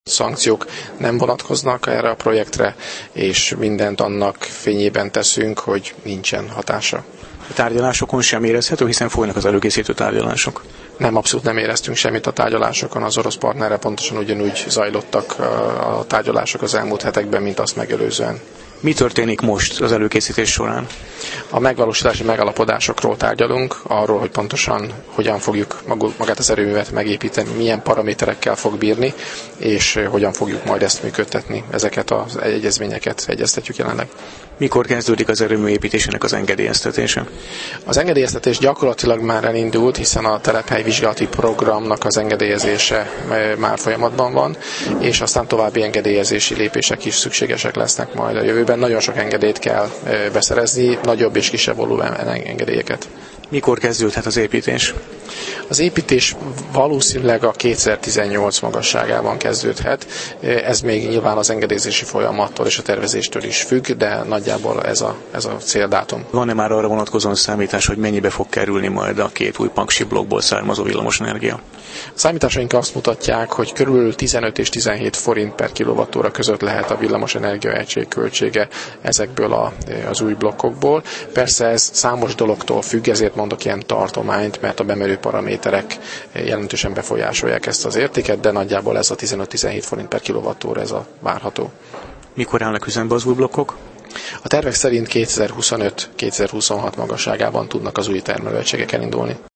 Szankciók nem vonatkoznak erre a projektre, és mindent annak fényében teszünk, hogy nincsen hatása. A tárgyalásokon sem érezhető, hiszen folynak az előkészítő tárgyalások. Nem, abszolút nem éreztünk semmit a tárgyalásokon, az orosz partnerrel pontosan ugyanúgy zajlottak a tárgyalások az elmúlt hetekben, mint azt megelőzően. Mi történik most az előkészítés során? A megvalósítási megállapodásokról tárgyalunk, arról, hogy pontosan hogyan fogjuk magát az erőművet megépíteni, milyen paraméterekkel fog bírni, és hogyan fogjuk majd ezt működtetni. Ezeket az egyezményeket egyeztetjük jelenleg. Mikor kezdődik az erőmű építésének az engedélyeztetése? Az engedélyeztetés gyakorlatilag már elindult, hiszen a telephelyvizsgálati programnak az engedélyezése már folyamatban van, és aztán további engedélyezési lépések is szükségesek lesznek majd a jövőben. Nagyon sok engedélyt kell beszerezni, nagyobb és kisebb volumen engedélyeket. Mikor kezdődhet az építés? Az építés valószínűleg a 2018 magasságában kezdődhet. Ez még nyilván az engedélyezési folyamattól és a tervezéstől is függ, de nagyjából ez a céldátum. Van-e már arra vonatkozóan számítás, hogy mennyibe fog kerülni majd a két új paksi blokkból származó villamosenergia? A számításaink azt mutatják, hogy körülbelül 15 és 17 forint per kilowattóra között lehet a villamosenergia egység költsége ezekből az új blokkokból. Persze ez számos dologtól függ, ezért mondok ilyen tartományt, mert a bemerő paraméterek jelentősen befolyásolják ezt az értéket, de nagyjából ez a 15-17 forint per kilowattóra ez a várható. Mikor állnak üzembe az új blokkok? A tervek szerint 2025-2026 magasságában tudnak az új termelőegységek elindulni.